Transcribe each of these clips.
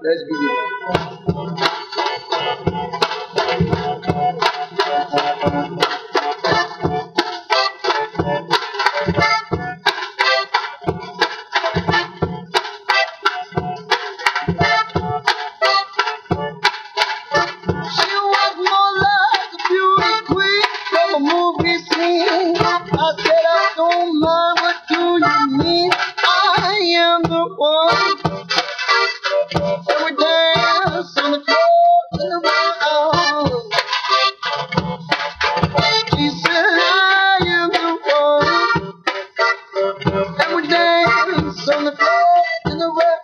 Let's begin. She was more like a beauty queen from a movie scene. I said, I don't mind, what do you mean? I am the one. And we dance on the floor in the round. She said, I am the one. And we dance on the floor in the round.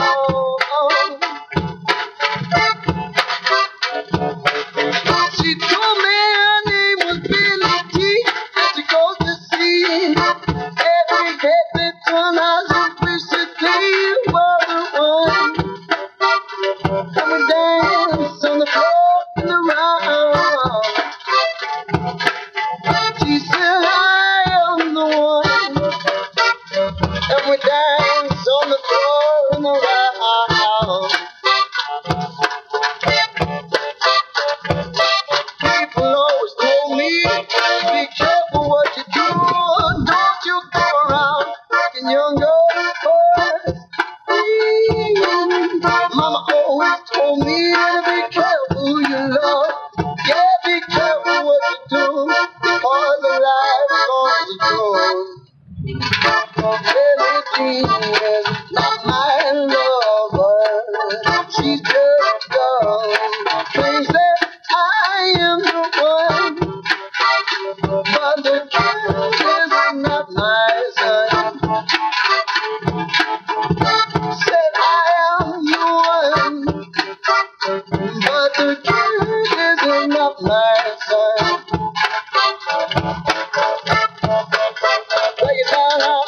She told me her name was Billie T, and she goes to see every happy turn as a wish that they were the one. And we dance on the floor and around. She said, I am the one. And we dance on the floor and around. People always told me, be careful what you do. Don't you go around making young girls. Mama always told me to be careful who you love. Yeah, be careful what you do, because the life is going to go. Billie Jean is not my lover. She's just a girl. Thinks that I am the one. But the truth is not my son. Said I am the one. But the truth is not my son. Break it down now.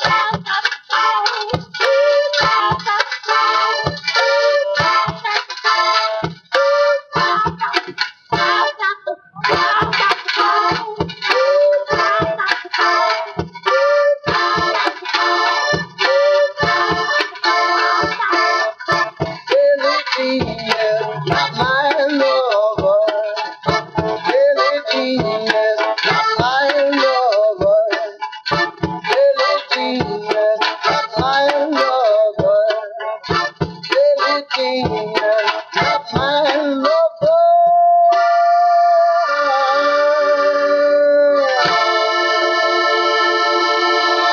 Billie Jean is not my lover. Billie Jean is not my lover. Billie Jean is not my lover. Billie Jean is not my lover.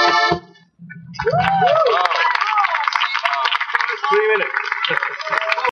Wow. 3 minutes.